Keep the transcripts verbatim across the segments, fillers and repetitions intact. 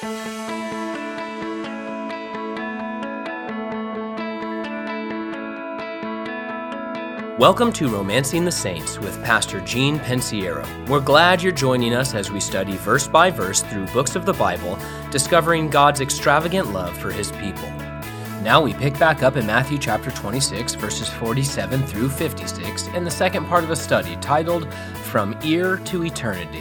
Welcome to Romancing the Saints with Pastor Gene Pensiero. We're glad you're joining us as we study verse by verse through books of the Bible, discovering God's extravagant love for His people. Now we pick back up in Matthew chapter twenty-six, verses forty-seven through fifty-six, in the second part of a study titled From Ear to Eternity.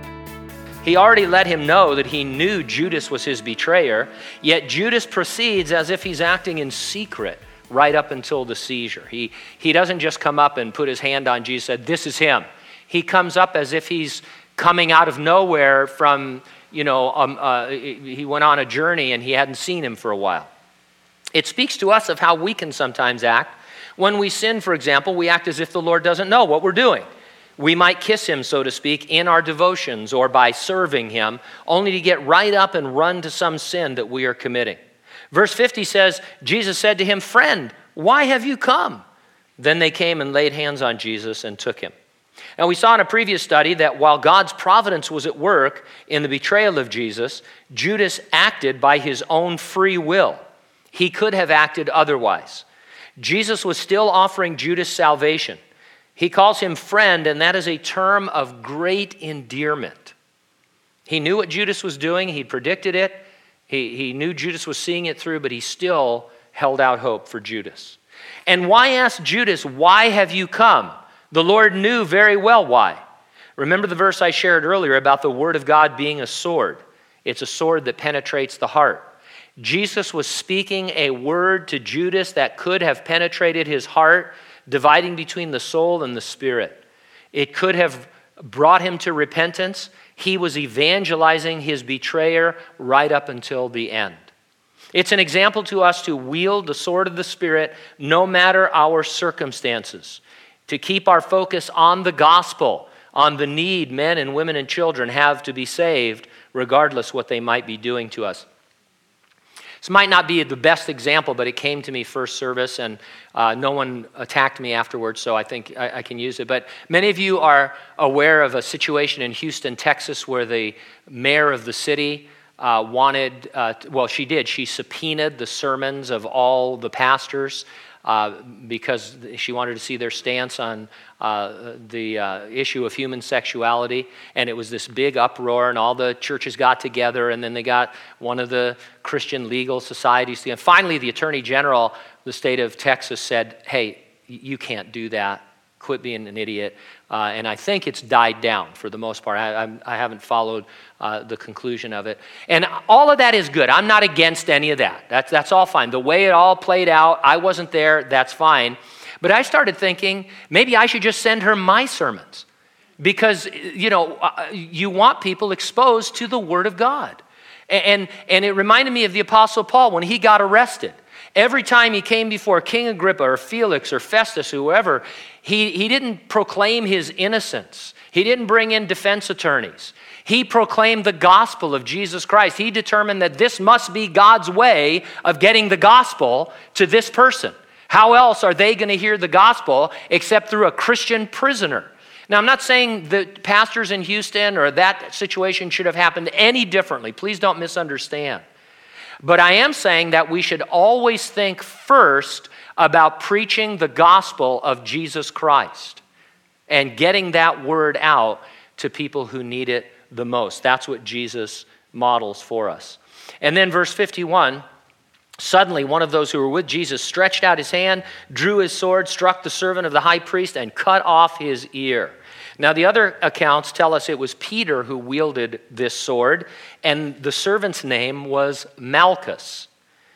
He already let him know that he knew Judas was his betrayer, yet Judas proceeds as if he's acting in secret right up until the seizure. He he doesn't just come up and put his hand on Jesus and said, "This is him." He comes up as if he's coming out of nowhere from, you know, um, uh, he went on a journey and he hadn't seen him for a while. It speaks to us of how we can sometimes act. When we sin, for example, we act as if the Lord doesn't know what we're doing. We might kiss him, so to speak, in our devotions or by serving him, only to get right up and run to some sin that we are committing. Verse fifty says, Jesus said to him, "Friend, why have you come?" Then they came and laid hands on Jesus and took him. Now we saw in a previous study that while God's providence was at work in the betrayal of Jesus, Judas acted by his own free will. He could have acted otherwise. Jesus was still offering Judas salvation. He calls him friend, and that is a term of great endearment. He knew what Judas was doing. He predicted it. He, he knew Judas was seeing it through, but he still held out hope for Judas. And why ask Judas, "Why have you come?" The Lord knew very well why. Remember the verse I shared earlier about the Word of God being a sword. It's a sword that penetrates the heart. Jesus was speaking a word to Judas that could have penetrated his heart, dividing between the soul and the spirit. It could have brought him to repentance. He was evangelizing his betrayer right up until the end. It's an example to us to wield the sword of the Spirit no matter our circumstances, to keep our focus on the gospel, on the need men and women and children have to be saved, regardless what they might be doing to us. This might not be the best example, but it came to me first service, and uh, no one attacked me afterwards, so I think I, I can use it. But many of you are aware of a situation in Houston, Texas, where the mayor of the city uh, wanted, uh, well, she did. She subpoenaed the sermons of all the pastors uh, because she wanted to see their stance on uh, the uh, issue of human sexuality. And it was this big uproar, and all the churches got together, and then they got one of the Christian legal societies together. Finally, the Attorney General of the state of Texas said, "Hey, you can't do that. Quit being an idiot." Uh, and I think it's died down for the most part. I, I, I haven't followed uh, the conclusion of it. And all of that is good. I'm not against any of that. That's, that's all fine. The way it all played out, I wasn't there, that's fine. But I started thinking, maybe I should just send her my sermons. Because, you know, uh, you want people exposed to the Word of God. And, and it reminded me of the Apostle Paul when he got arrested. Every time he came before King Agrippa or Felix or Festus, whoever, he, he didn't proclaim his innocence. He didn't bring in defense attorneys. He proclaimed the gospel of Jesus Christ. He determined that this must be God's way of getting the gospel to this person. How else are they going to hear the gospel except through a Christian prisoner? Now, I'm not saying that pastors in Houston or that situation should have happened any differently. Please don't misunderstand. But I am saying that we should always think first about preaching the gospel of Jesus Christ and getting that word out to people who need it the most. That's what Jesus models for us. And then verse fifty-one, suddenly one of those who were with Jesus stretched out his hand, drew his sword, struck the servant of the high priest, and cut off his ear. Now, the other accounts tell us it was Peter who wielded this sword, and the servant's name was Malchus.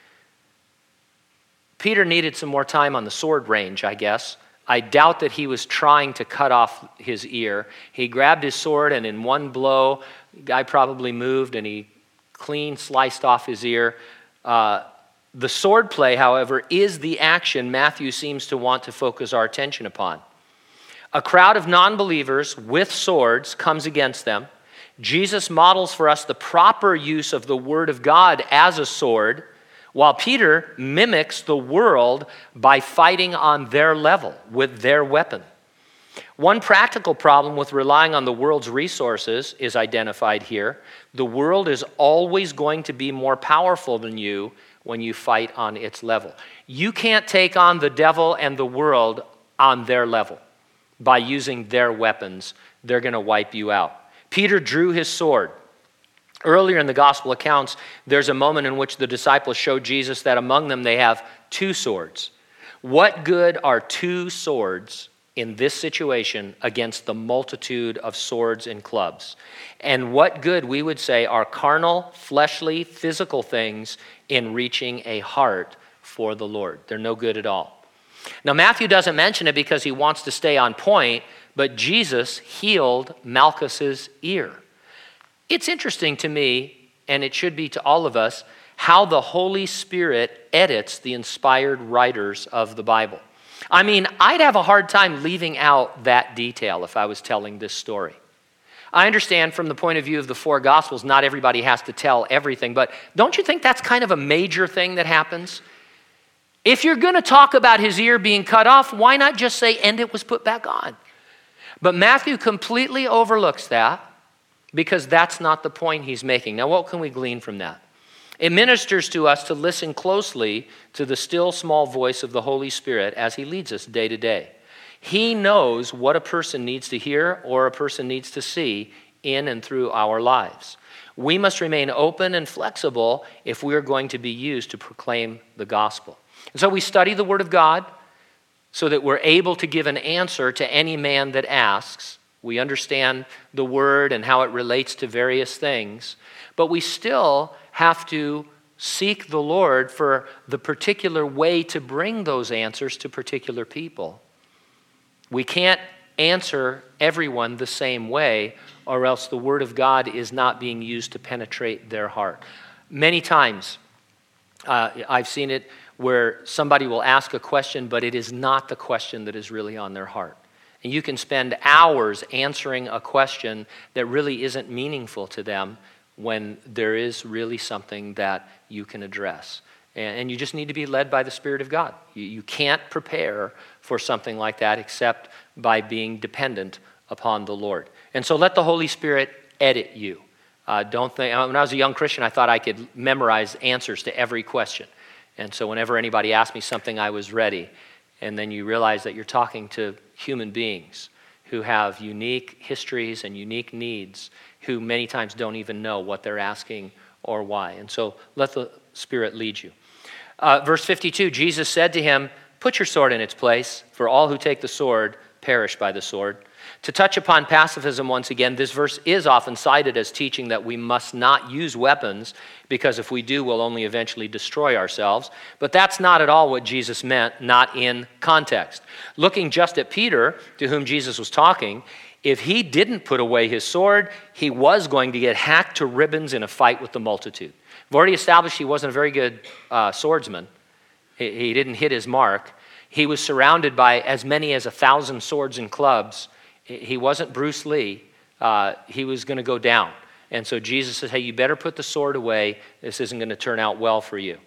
Peter needed some more time on the sword range, I guess. I doubt that he was trying to cut off his ear. He grabbed his sword, and in one blow, the guy probably moved, and he clean sliced off his ear. Uh, the sword play, however, is the action Matthew seems to want to focus our attention upon. A crowd of non-believers with swords comes against them. Jesus models for us the proper use of the Word of God as a sword, while Peter mimics the world by fighting on their level with their weapon. One practical problem with relying on the world's resources is identified here. The world is always going to be more powerful than you when you fight on its level. You can't take on the devil and the world on their level. By using their weapons, they're going to wipe you out. Peter drew his sword. Earlier in the gospel accounts, there's a moment in which the disciples show Jesus that among them they have two swords. What good are two swords in this situation against the multitude of swords and clubs? And what good, we would say, are carnal, fleshly, physical things in reaching a heart for the Lord? They're no good at all. Now, Matthew doesn't mention it because he wants to stay on point, but Jesus healed Malchus's ear. It's interesting to me, and it should be to all of us, how the Holy Spirit edits the inspired writers of the Bible. I mean, I'd have a hard time leaving out that detail if I was telling this story. I understand from the point of view of the four Gospels, not everybody has to tell everything, but don't you think that's kind of a major thing that happens? If you're going to talk about his ear being cut off, why not just say, and it was put back on? But Matthew completely overlooks that because that's not the point he's making. Now, what can we glean from that? It ministers to us to listen closely to the still small voice of the Holy Spirit as he leads us day to day. He knows what a person needs to hear or a person needs to see in and through our lives. We must remain open and flexible if we are going to be used to proclaim the gospel. And so we study the Word of God so that we're able to give an answer to any man that asks. We understand the Word and how it relates to various things, but we still have to seek the Lord for the particular way to bring those answers to particular people. We can't answer everyone the same way, or else the Word of God is not being used to penetrate their heart. Many times, uh, I've seen it where somebody will ask a question, but it is not the question that is really on their heart. And you can spend hours answering a question that really isn't meaningful to them when there is really something that you can address. And, and you just need to be led by the Spirit of God. You, you can't prepare for something like that except by being dependent upon the Lord. And so let the Holy Spirit edit you. Uh, don't think, when I was a young Christian, I thought I could memorize answers to every question. And so whenever anybody asked me something, I was ready. And then you realize that you're talking to human beings who have unique histories and unique needs, who many times don't even know what they're asking or why. And so let the Spirit lead you. Uh, verse fifty-two, Jesus said to him, "Put your sword in its place, for all who take the sword perish by the sword." To touch upon pacifism once again, this verse is often cited as teaching that we must not use weapons because if we do, we'll only eventually destroy ourselves. But that's not at all what Jesus meant, not in context. Looking just at Peter, to whom Jesus was talking, if he didn't put away his sword, he was going to get hacked to ribbons in a fight with the multitude. We've already established he wasn't a very good uh, swordsman. He, he didn't hit his mark. He was surrounded by as many as a thousand swords and clubs. He wasn't Bruce Lee. Uh, he was going to go down. And so Jesus says, hey, you better put the sword away. This isn't going to turn out well for you.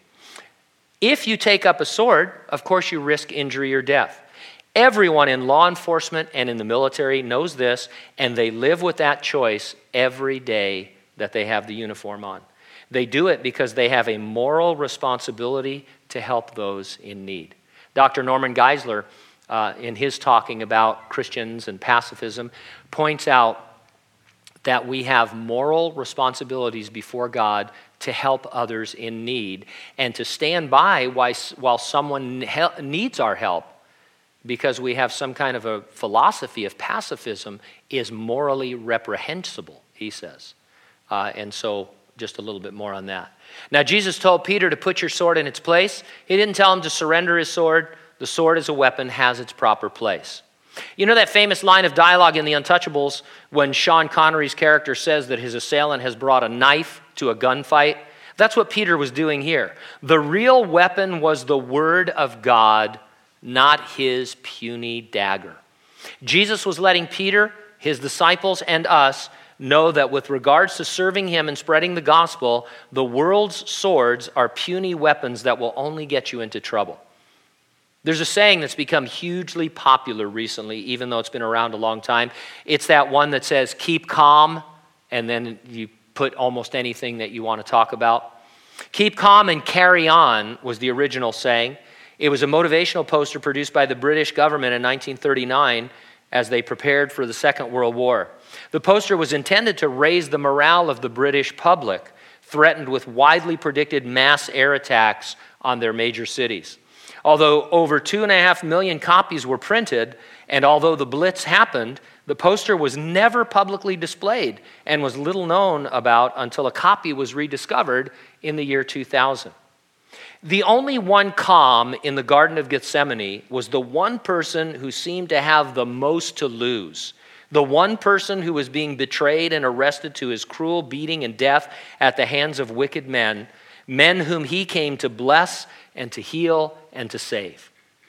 If you take up a sword, of course you risk injury or death. Everyone in law enforcement and in the military knows this, and they live with that choice every day that they have the uniform on. They do it because they have a moral responsibility to help those in need. Doctor Norman Geisler, Uh, in his talking about Christians and pacifism, points out that we have moral responsibilities before God to help others in need and to stand by while, while someone he- needs our help because we have some kind of a philosophy of pacifism is morally reprehensible, he says. Uh, and so just a little bit more on that. Now, Jesus told Peter to put your sword in its place. He didn't tell him to surrender his sword. The sword as a weapon has its proper place. You know that famous line of dialogue in The Untouchables when Sean Connery's character says that his assailant has brought a knife to a gunfight? That's what Peter was doing here. The real weapon was the word of God, not his puny dagger. Jesus was letting Peter, his disciples, and us know that with regards to serving him and spreading the gospel, the world's swords are puny weapons that will only get you into trouble. There's a saying that's become hugely popular recently, even though it's been around a long time. It's that one that says, keep calm, and then you put almost anything that you want to talk about. Keep calm and carry on was the original saying. It was a motivational poster produced by the British government in nineteen thirty-nine as they prepared for the Second World War. The poster was intended to raise the morale of the British public, threatened with widely predicted mass air attacks on their major cities. Although over two and a half million copies were printed, and although the Blitz happened, the poster was never publicly displayed and was little known about until a copy was rediscovered in the year two thousand. The only one calm in the Garden of Gethsemane was the one person who seemed to have the most to lose, the one person who was being betrayed and arrested to his cruel beating and death at the hands of wicked men, men whom he came to bless and to heal and to save.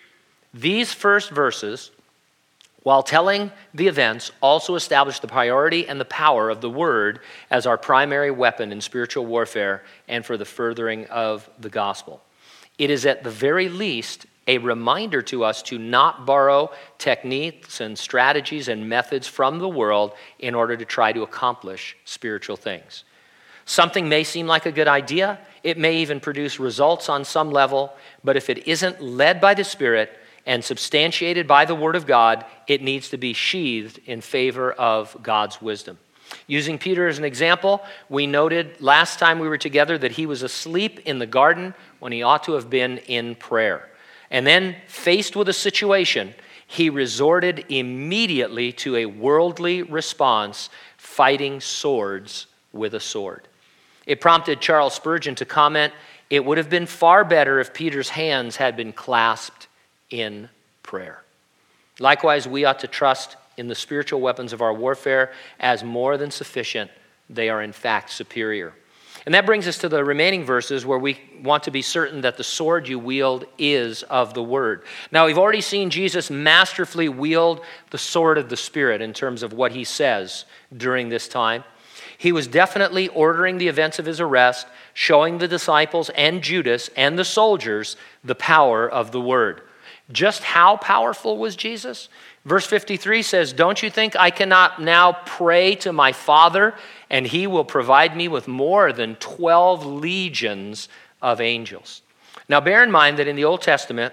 These first verses, while telling the events, also establish the priority and the power of the word as our primary weapon in spiritual warfare and for the furthering of the gospel. It is at the very least a reminder to us to not borrow techniques and strategies and methods from the world in order to try to accomplish spiritual things. Something may seem like a good idea. It may even produce results on some level, but if it isn't led by the Spirit and substantiated by the Word of God, it needs to be sheathed in favor of God's wisdom. Using Peter as an example, we noted last time we were together that he was asleep in the garden when he ought to have been in prayer. And then, faced with a situation, he resorted immediately to a worldly response, fighting swords with a sword. It prompted Charles Spurgeon to comment, "It would have been far better if Peter's hands had been clasped in prayer." Likewise, we ought to trust in the spiritual weapons of our warfare as more than sufficient. They are in fact superior. And that brings us to the remaining verses where we want to be certain that the sword you wield is of the word. Now, we've already seen Jesus masterfully wield the sword of the Spirit in terms of what he says during this time. He was definitely ordering the events of his arrest, showing the disciples and Judas and the soldiers the power of the word. Just how powerful was Jesus? Verse fifty-three says, "Don't you think I cannot now pray to my Father, and he will provide me with more than twelve legions of angels?" Now bear in mind that in the Old Testament,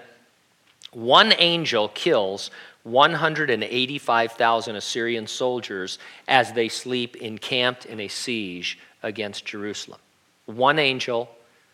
one angel kills one hundred eighty-five thousand Assyrian soldiers as they sleep encamped in a siege against Jerusalem. One angel,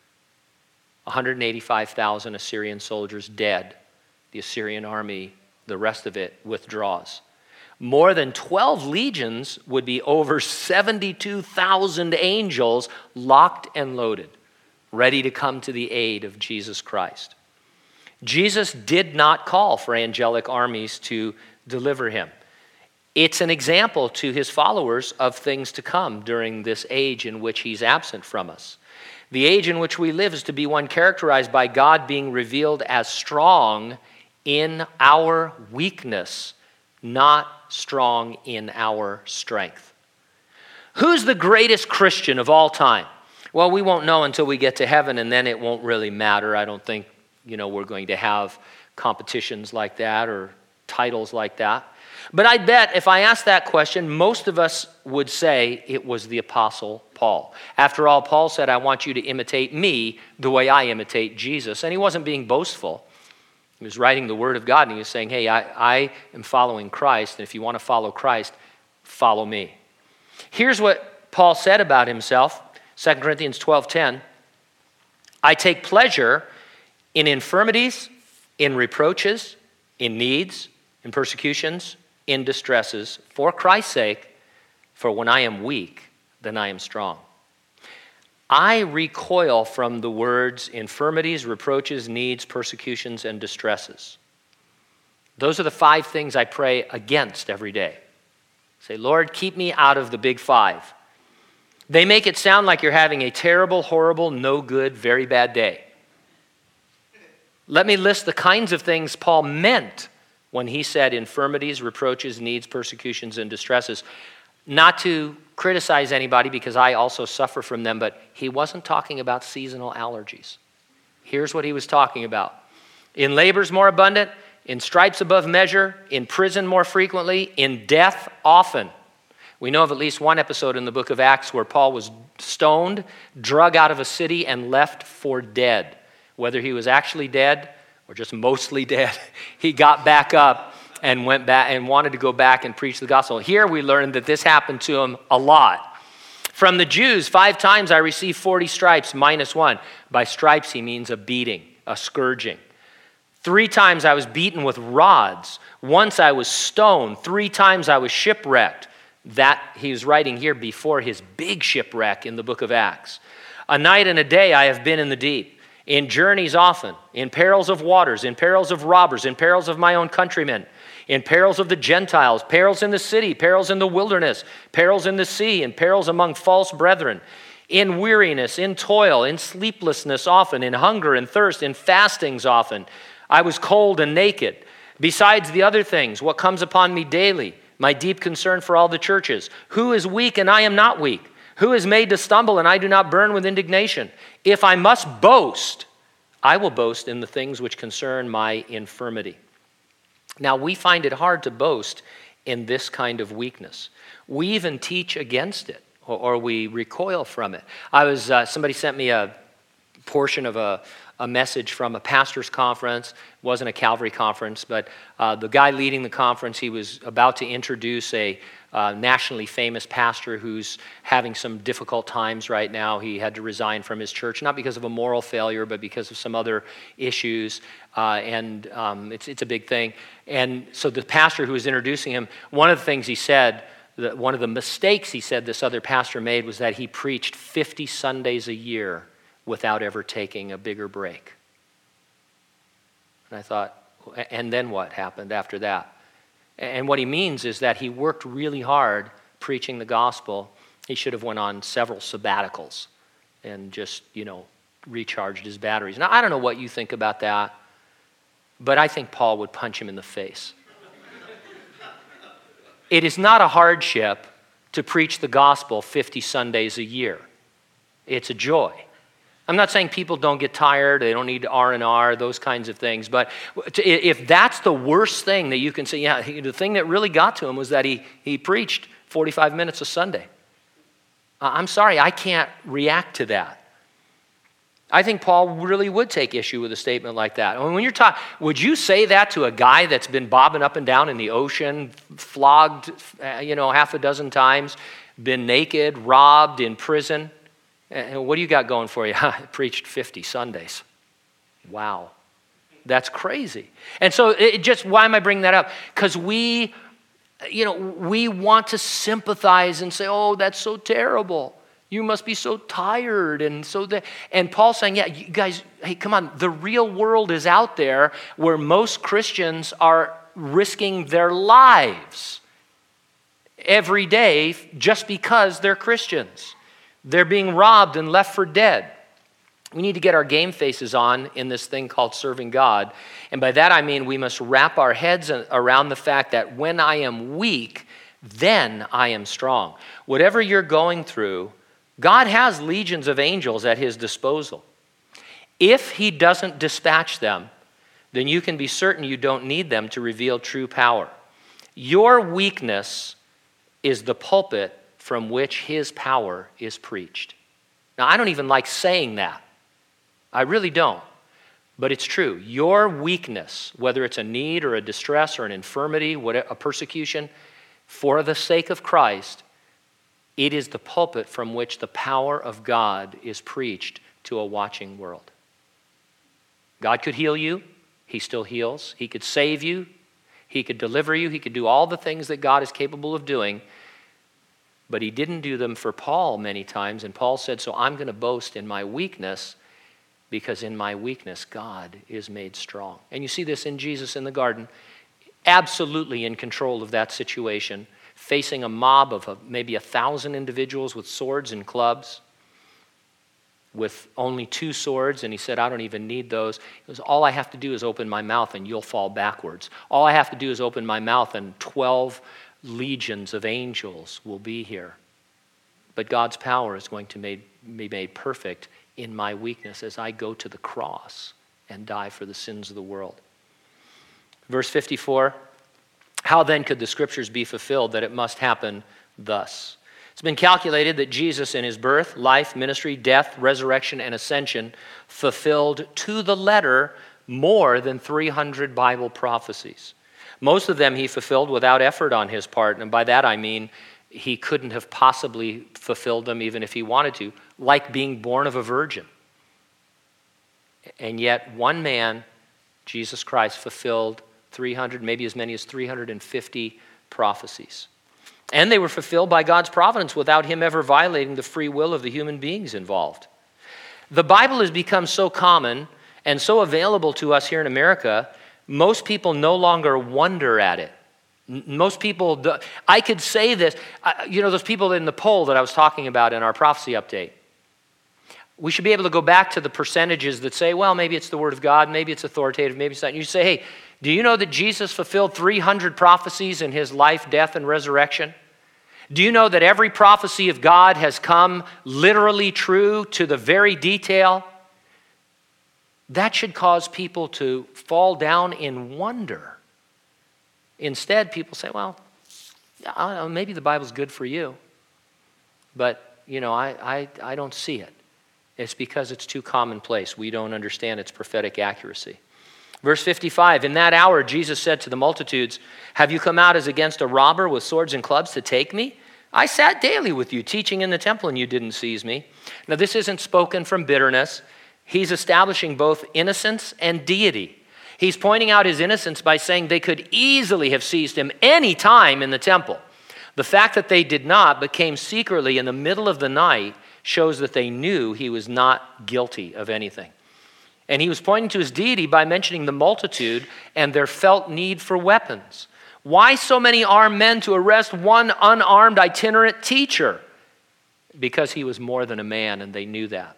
one hundred eighty-five thousand Assyrian soldiers dead. The Assyrian army, the rest of it, withdraws. More than twelve legions would be over seventy-two thousand angels locked and loaded, ready to come to the aid of Jesus Christ. Jesus did not call for angelic armies to deliver him. It's an example to his followers of things to come during this age in which he's absent from us. The age in which we live is to be one characterized by God being revealed as strong in our weakness, not strong in our strength. Who's the greatest Christian of all time? Well, we won't know until we get to heaven, and then it won't really matter. I don't think, you know, we're going to have competitions like that or titles like that. But I bet if I asked that question, most of us would say it was the Apostle Paul. After all, Paul said, "I want you to imitate me the way I imitate Jesus." And he wasn't being boastful. He was writing the Word of God, and he was saying, hey, I, I am following Christ, and if you want to follow Christ, follow me. Here's what Paul said about himself, Second Corinthians twelve ten. "I take pleasure in infirmities, in reproaches, in needs, in persecutions, in distresses, for Christ's sake, for when I am weak, then I am strong." I recoil from the words infirmities, reproaches, needs, persecutions, and distresses. Those are the five things I pray against every day. Say, Lord, keep me out of the big five. They make it sound like you're having a terrible, horrible, no good, very bad day. Let me list the kinds of things Paul meant when he said infirmities, reproaches, needs, persecutions, and distresses. Not to criticize anybody because I also suffer from them, but he wasn't talking about seasonal allergies. Here's what he was talking about. In labors more abundant, in stripes above measure, in prison more frequently, in death often. We know of at least one episode in the book of Acts where Paul was stoned, drug out of a city, and left for dead. Whether he was actually dead or just mostly dead, he got back up and went back and wanted to go back and preach the gospel. Here we learned that this happened to him a lot. From the Jews, five times I received forty stripes, minus one. By stripes, he means a beating, a scourging. Three times I was beaten with rods. Once I was stoned. Three times I was shipwrecked. That he was writing here before his big shipwreck in the book of Acts. A night and a day I have been in the deep, in journeys often, in perils of waters, in perils of robbers, in perils of my own countrymen, in perils of the Gentiles, perils in the city, perils in the wilderness, perils in the sea, and perils among false brethren, in weariness, in toil, in sleeplessness often, in hunger and thirst, in fastings often. I was cold and naked. Besides the other things, what comes upon me daily, my deep concern for all the churches. Who is weak and I am not weak? Who is made to stumble and I do not burn with indignation? If I must boast, I will boast in the things which concern my infirmity. Now, we find it hard to boast in this kind of weakness. We even teach against it, or, or we recoil from it. I was uh, somebody sent me a portion of a, a message from a pastor's conference. It wasn't a Calvary conference, but uh, the guy leading the conference, he was about to introduce a uh, nationally famous pastor who's having some difficult times right now. He had to resign from his church, not because of a moral failure, but because of some other issues, uh, and um, it's, it's a big thing. And so the pastor who was introducing him, one of the things he said, that one of the mistakes he said this other pastor made was that he preached fifty Sundays a year without ever taking a bigger break. And I thought, and then what happened after that? And what he means is that he worked really hard preaching the gospel. He should have went on several sabbaticals and just, you know, recharged his batteries. Now, I don't know what you think about that, but I think Paul would punch him in the face. It is not a hardship to preach the gospel fifty Sundays a year. It's a joy. I'm not saying people don't get tired, they don't need R and R, those kinds of things, but if that's the worst thing that you can say, yeah, the thing that really got to him was that he, he preached forty-five minutes a Sunday. I'm sorry, I can't react to that. I think Paul really would take issue with a statement like that. I mean, when you're talking, would you say that to a guy that's been bobbing up and down in the ocean, flogged, you know, half a dozen times, been naked, robbed, in prison? And what do you got going for you? I preached fifty Sundays. Wow. That's crazy. And so it just, why am I bringing that up? Because we, you know, we want to sympathize and say, oh, that's so terrible. You must be so tired. And so that, and Paul's saying, yeah, you guys, hey, come on. The real world is out there where most Christians are risking their lives every day just because they're Christians. They're being robbed and left for dead. We need to get our game faces on in this thing called serving God. And by that I mean we must wrap our heads around the fact that when I am weak, then I am strong. Whatever you're going through, God has legions of angels at his disposal. If he doesn't dispatch them, then you can be certain you don't need them to reveal true power. Your weakness is the pulpit from which his power is preached. Now, I don't even like saying that. I really don't. But it's true. Your weakness, whether it's a need or a distress or an infirmity, a persecution, for the sake of Christ, it is the pulpit from which the power of God is preached to a watching world. God could heal you. He still heals. He could save you. He could deliver you. He could do all the things that God is capable of doing. But he didn't do them for Paul many times. And Paul said, so I'm going to boast in my weakness, because in my weakness, God is made strong. And you see this in Jesus in the garden, absolutely in control of that situation, facing a mob of maybe a thousand individuals with swords and clubs, with only two swords. And he said, I don't even need those. He goes, all I have to do is open my mouth and you'll fall backwards. All I have to do is open my mouth and twelve legions of angels will be here. But God's power is going to made, be made perfect in my weakness as I go to the cross and die for the sins of the world. Verse fifty-four, how then could the scriptures be fulfilled that it must happen thus? It's been calculated that Jesus in his birth, life, ministry, death, resurrection, and ascension fulfilled to the letter more than three hundred Bible prophecies. Most of them he fulfilled without effort on his part, and by that I mean he couldn't have possibly fulfilled them even if he wanted to, like being born of a virgin. And yet one man, Jesus Christ, fulfilled three hundred, maybe as many as three hundred fifty prophecies. And they were fulfilled by God's providence without him ever violating the free will of the human beings involved. The Bible has become so common and so available to us here in America, most people no longer wonder at it. Most people, I could say this, you know, those people in the poll that I was talking about in our prophecy update. We should be able to go back to the percentages that say, well, maybe it's the Word of God, maybe it's authoritative, maybe it's not. And you say, hey, do you know that Jesus fulfilled three hundred prophecies in his life, death, and resurrection? Do you know that every prophecy of God has come literally true to the very detail? That should cause people to fall down in wonder. Instead, people say, well, I don't know, maybe the Bible's good for you, but, you know, I, I, I don't see it. It's because it's too commonplace. We don't understand its prophetic accuracy. Verse fifty-five, in that hour Jesus said to the multitudes, have you come out as against a robber with swords and clubs to take me? I sat daily with you, teaching in the temple, and you didn't seize me. Now this isn't spoken from bitterness. He's establishing both innocence and deity. He's pointing out his innocence by saying they could easily have seized him any time in the temple. The fact that they did not, but came secretly in the middle of the night, shows that they knew he was not guilty of anything. And he was pointing to his deity by mentioning the multitude and their felt need for weapons. Why so many armed men to arrest one unarmed itinerant teacher? Because he was more than a man, and they knew that.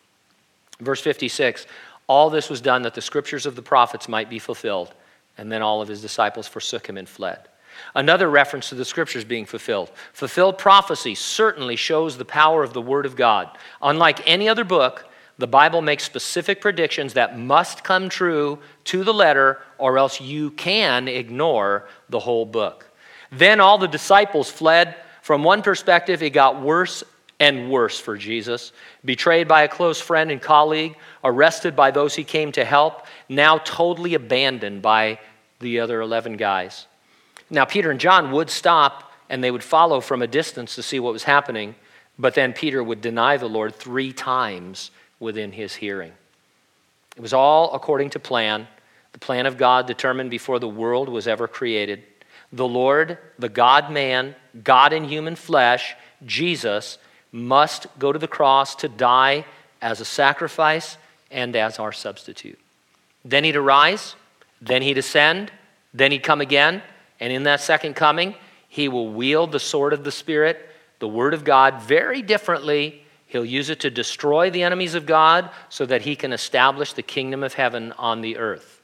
Verse fifty-six, all this was done that the scriptures of the prophets might be fulfilled. And then all of his disciples forsook him and fled. Another reference to the scriptures being fulfilled. Fulfilled prophecy certainly shows the power of the Word of God. Unlike any other book, the Bible makes specific predictions that must come true to the letter, or else you can ignore the whole book. Then all the disciples fled. From one perspective, it got worse and worse for Jesus. Betrayed by a close friend and colleague, arrested by those he came to help, now totally abandoned by the other eleven guys. Now, Peter and John would stop, and they would follow from a distance to see what was happening, but then Peter would deny the Lord three times within his hearing. It was all according to plan, the plan of God determined before the world was ever created. The Lord, the God-man, God in human flesh, Jesus, must go to the cross to die as a sacrifice and as our substitute. Then he'd arise, then he'd ascend, then he'd come again, and in that second coming, he will wield the sword of the Spirit, the Word of God, very differently. He'll use it to destroy the enemies of God so that he can establish the kingdom of heaven on the earth.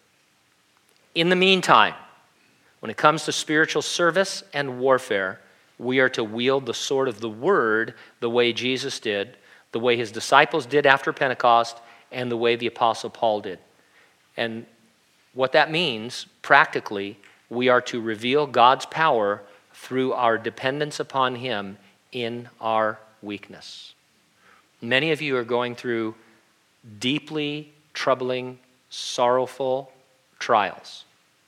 In the meantime, when it comes to spiritual service and warfare, we are to wield the sword of the Word the way Jesus did, the way his disciples did after Pentecost, and the way the Apostle Paul did. And what that means, practically, we are to reveal God's power through our dependence upon him in our weakness. Many of you are going through deeply troubling, sorrowful trials.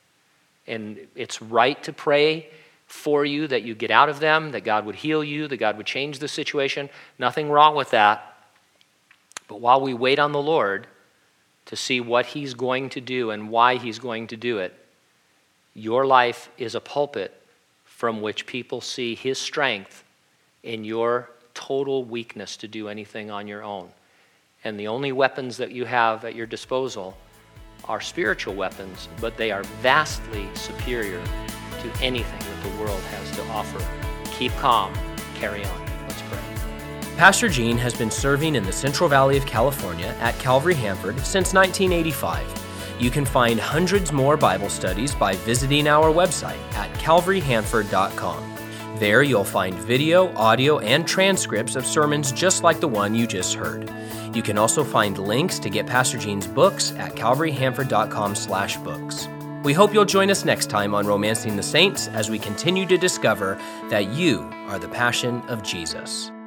And it's right to pray for you that you get out of them, that God would heal you, that God would change the situation. Nothing wrong with that. But while we wait on the Lord to see what he's going to do and why he's going to do it, your life is a pulpit from which people see his strength in your total weakness to do anything on your own. And the only weapons that you have at your disposal are spiritual weapons, but they are vastly superior to anything that the world has to offer. Keep calm, carry on. Let's pray. Pastor Gene has been serving in the Central Valley of California at Calvary Hanford since nineteen eighty-five. You can find hundreds more Bible studies by visiting our website at calvary hanford dot com. There you'll find video, audio, and transcripts of sermons just like the one you just heard. You can also find links to get Pastor Gene's books at calvary hanford dot com slash books. We hope you'll join us next time on Romancing the Saints as we continue to discover that you are the passion of Jesus.